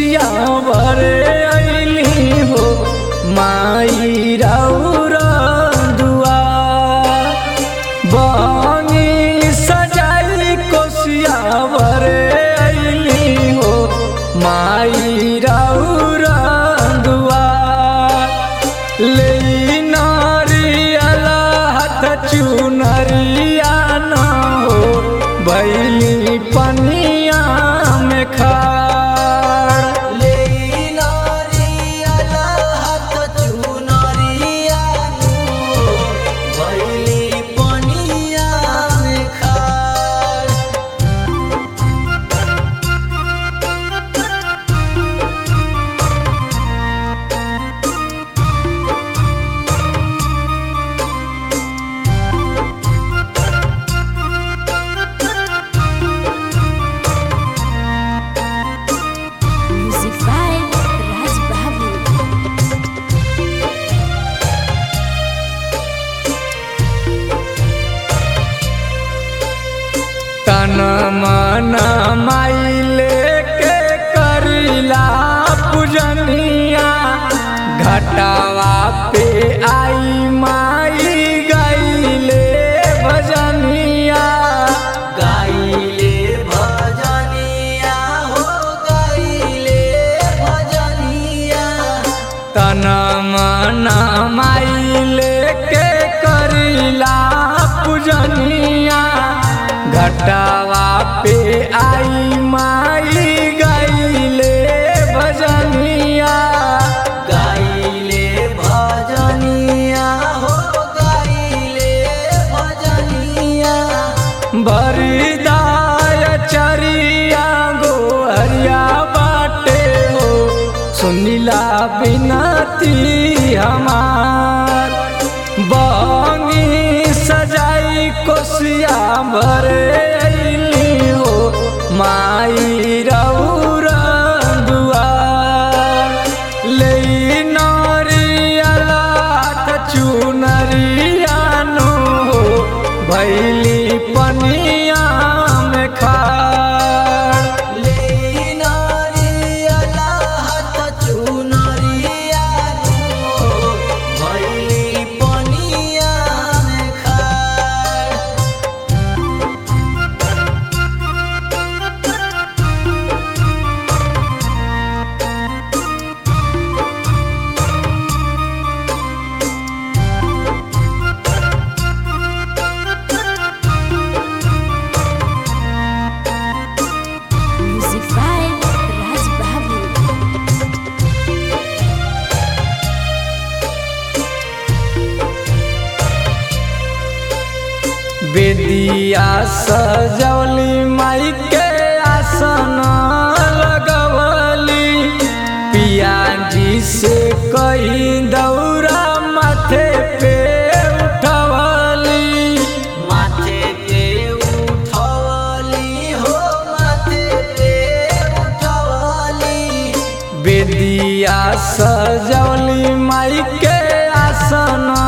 कोसिया भरे अइली हो माई राउर दुआर। बहंगी सजाई कोसिया भरे अइली हो माई राउर दुआर। ले नारियल हाथ चुनरिया न हो भैली पनिया में खाड़। ले नारियल हाथ चुनरिया नु भइली पनिया में खाड़। Music by Raj Babu. तन मन माई लेके करिला पूजनिया। घटावा पे आई माई गईले भजनिया। गाइले भजनिया हो गाइले भजनिया। तन मन माई लेके करिला पूजनिया। घटावा पे आई माई गईले भजनिया। गाइले भजनिया हो गाइले भजनिया। बरिदाय चरिया गोहरिया बाटे हो सुनिला बिनती हमार। बहंगी सजाई कोसिया भरे अइली हो माई राउर दुआर। ले नारियल हाथ चुनरिया नु हो भैली पनिया में खाड़। ले नारियल हाथ चुनरिया नु भइली पनिया में खाड़। Music by Raj Babu. बेदिया सजौली माई के आसन लगवली। पिया जी से कई दौरा माथे पे उठवली। माथे पे उठवली हो माथे पे उठवली। बेदिया सजौली माई के आसन